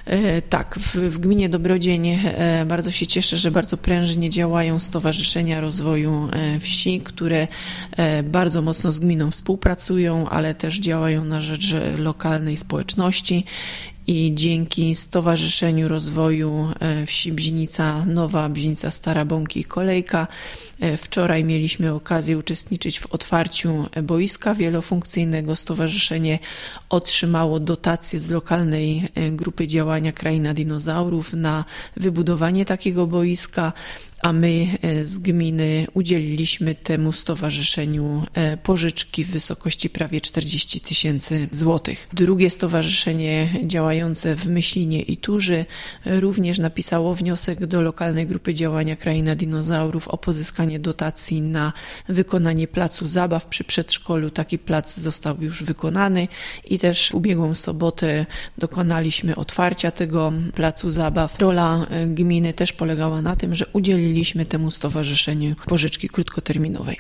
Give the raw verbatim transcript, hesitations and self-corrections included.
Tak, w, w gminie Dobrodzień bardzo się cieszę, że bardzo prężnie działają stowarzyszenia rozwoju wsi, które bardzo mocno z gminą współpracują, ale też działają na rzecz lokalnej społeczności. I dzięki Stowarzyszeniu Rozwoju Wsi Bzinica Nowa, Bzinica Stara, Bąki i Kolejka wczoraj mieliśmy okazję uczestniczyć w otwarciu boiska wielofunkcyjnego. Stowarzyszenie otrzymało dotację z lokalnej grupy działania Kraina Dinozaurów na wybudowanie takiego boiska, a my z gminy udzieliliśmy temu stowarzyszeniu pożyczki w wysokości prawie czterdzieści tysięcy złotych. Drugie stowarzyszenie działające w Myślinie i Turzy również napisało wniosek do lokalnej grupy działania Kraina Dinozaurów o pozyskanie dotacji na wykonanie placu zabaw przy przedszkolu. Taki plac został już wykonany i też w ubiegłą sobotę dokonaliśmy otwarcia tego placu zabaw. Rola gminy też polegała na tym, że udzieliliśmy temu stowarzyszeniu pożyczki krótkoterminowej.